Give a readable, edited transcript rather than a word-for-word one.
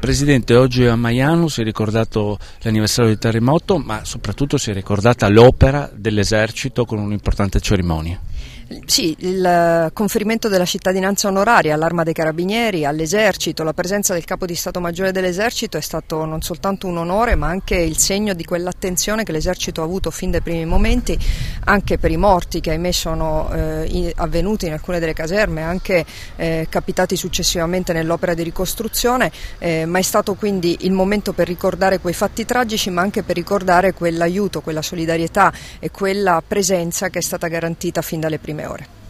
Presidente, oggi a Maiano si è ricordato l'anniversario del terremoto, ma soprattutto si è ricordata l'opera dell'esercito con un'importante cerimonia. Sì, il conferimento della cittadinanza onoraria all'Arma dei Carabinieri, all'Esercito, la presenza del Capo di Stato Maggiore dell'Esercito è stato non soltanto un onore, ma anche il segno di quell'attenzione che l'Esercito ha avuto fin dai primi momenti, anche per i morti che ahimè sono avvenuti in alcune delle caserme, anche capitati successivamente nell'opera di ricostruzione, ma è stato quindi il momento per ricordare quei fatti tragici, ma anche per ricordare quell'aiuto, quella solidarietà e quella presenza che è stata garantita fin dalle prime ore.